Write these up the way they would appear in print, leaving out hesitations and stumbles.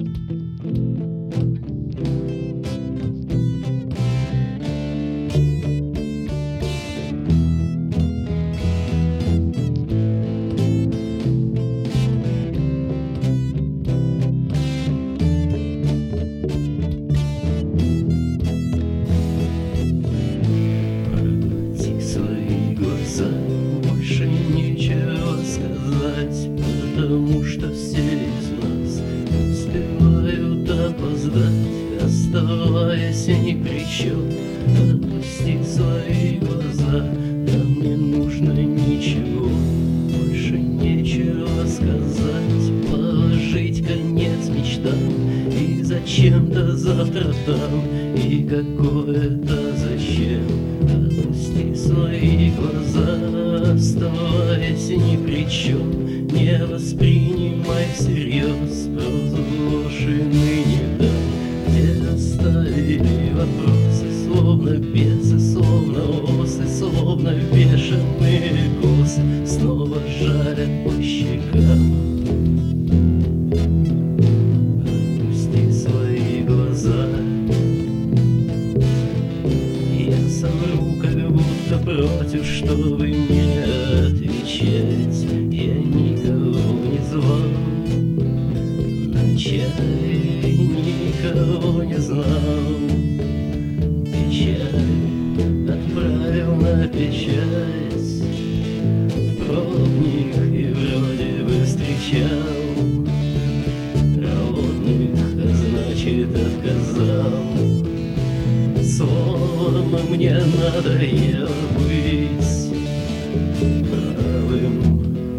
Больше нечего сказать, потому что все из нас успевают опоздать, оставаясь ни при чем. Отпусти свои глаза, нам не нужно ничего, больше нечего сказать, положить конец мечтам. И зачем-то завтра там, и какое-то зачем. Отпусти свои глаза, оставаясь ни при чем. Не воспринимай всерьез прозу ложь и ныне дам, где оставили вопросы, словно бесы, словно осы, словно бешеные косы, снова жарят по щекам. Отпусти свои глаза. Я совру, как будто против, чтобы не отвечать. Я никого не звал на чай, никого не знал. Печаль отправил на печать, пробник и вроде бы встречал проводных, а значит отказал. Словом, мне надоело быть правым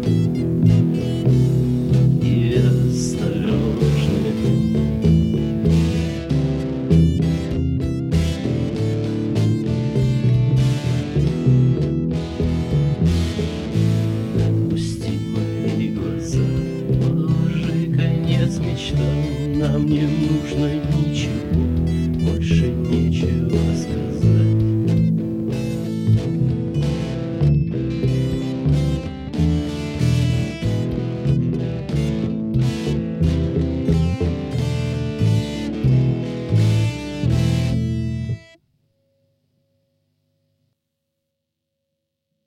и осторожным. Отпусти мои глаза, положи конец мечтам. Нам не нужно ничего, больше нечего